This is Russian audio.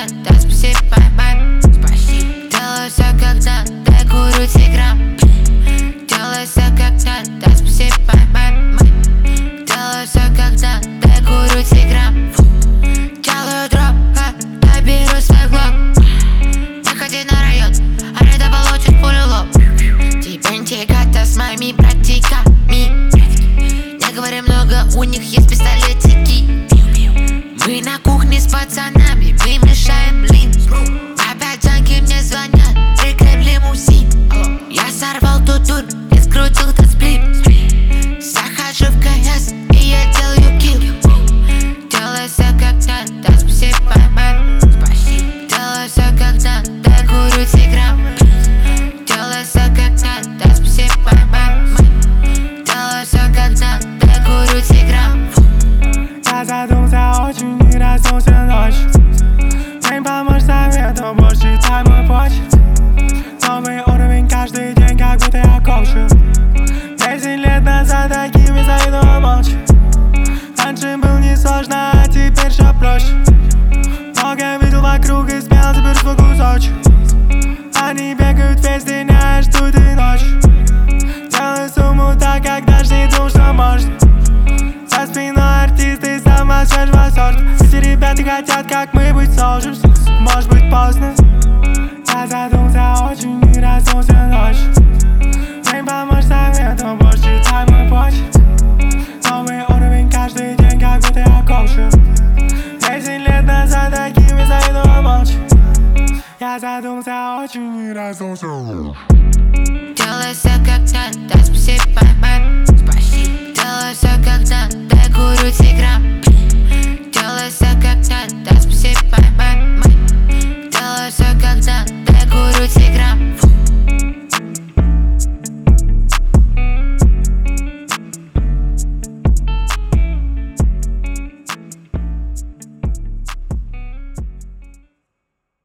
надо, спасибо, маме. Делаю все как надо, курю тиграм. Делаю все как надо, спасибо, маме. Делаю все как надо, курю тиграм. Делаю дроп, я беру свой глок. Не ходи на район, аренда получит пулю лоб. Тебе не тягаться с моими братиками. Не говори много, у них есть пистолетики. Мы на кухне с пацанами, мы мешаем блин. Опять танки мне звонят, прыгаем в лимузин. Я сорвал тот тур и скрутил этот сплит. Захожу в КС и я делаю килл. Делаю все как надо, спасибо, маме. Делаю все как надо, курю тиграм. Делаю все как надо, спасибо, маме. Делаю все как надо, курю тиграм. Я задумался очень и разнулся ночью. Не поможешь совету, больше читай мой почерк. Новый уровень каждый день, как будто я коучу. 10 лет назад такими зайду молча. Раньше был несложно, а теперь все проще. Много видел вокруг и смел, теперь свой кусочек. Они бегают весь день, а я жду и ночью. Делаю сумму так, как даже не думал, что можно. За спиной артисты, сама свежего сорта. Эти ребята хотят, как мы, быть soldiers. Может быть поздно. Я задумался очень и разнулся ночью. Не поможешь совету, больше читай мой почерк. Новый уровень каждый день, как будто я коучу. 10 лет назад такими зайду молча. Я задумался очень и разнулся. Делай все как надо.